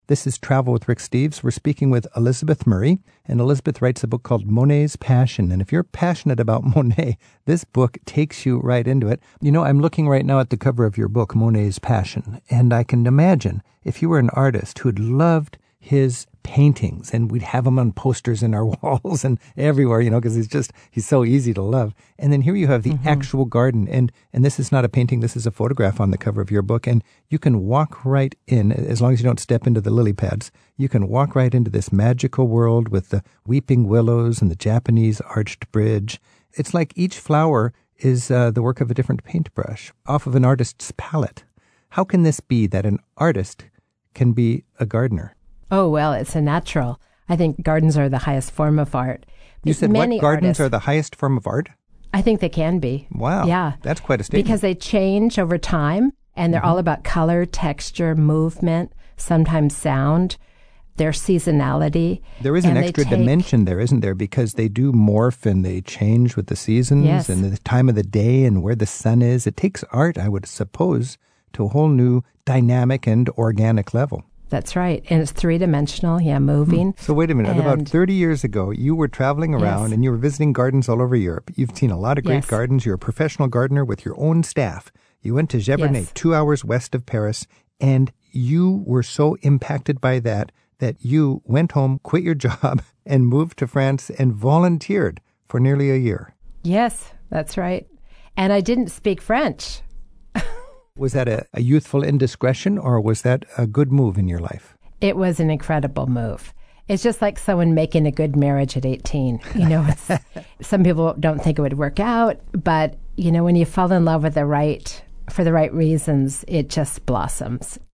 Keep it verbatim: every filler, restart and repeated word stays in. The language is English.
This is Travel with Rick Steves. We're speaking with Elizabeth Murray, and Elizabeth writes a book called Monet's Passion. And if you're passionate about Monet, this book takes you right into it. You know, I'm looking right now at the cover of your book, Monet's Passion, and I can imagine if you were an artist who'd loved his paintings, and we'd have him on posters in our walls and everywhere, you know, because he's just, he's so easy to love. And then here you have the mm-hmm. actual garden, and and this is not a painting, this is a photograph on the cover of your book, and you can walk right in, as long as you don't step into the lily pads, you can walk right into this magical world with the weeping willows and the Japanese arched bridge. It's like each flower is uh, the work of a different paintbrush, off of an artist's palette. How can this be that an artist can be a gardener? Oh, well, it's a natural. I think gardens are the highest form of art. You said Many what? Gardens artists, are the highest form of art? I think they can be. Wow. Yeah. That's quite a statement. Because they change over time, and they're mm-hmm. all about color, texture, movement, sometimes sound, their seasonality. There is an extra take, dimension there, isn't there? Because they do morph and they change with the seasons yes. and the time of the day and where the sun is. It takes art, I would suppose, to a whole new dynamic and organic level. That's right. And it's three-dimensional, yeah, moving. So wait a minute. And about thirty years ago, you were traveling around yes. and you were visiting gardens all over Europe. You've seen a lot of great yes. gardens. You're a professional gardener with your own staff. You went to Giverny, yes. two hours west of Paris, and you were so impacted by that that you went home, quit your job, and moved to France and volunteered for nearly a year. Yes, that's right. And I didn't speak French. Was that a, a youthful indiscretion, or was that a good move in your life? It was an incredible move. It's just like someone making a good marriage at eighteen. You know, it's, some people don't think it would work out, but, you know, when you fall in love with the right, for the right reasons, it just blossoms.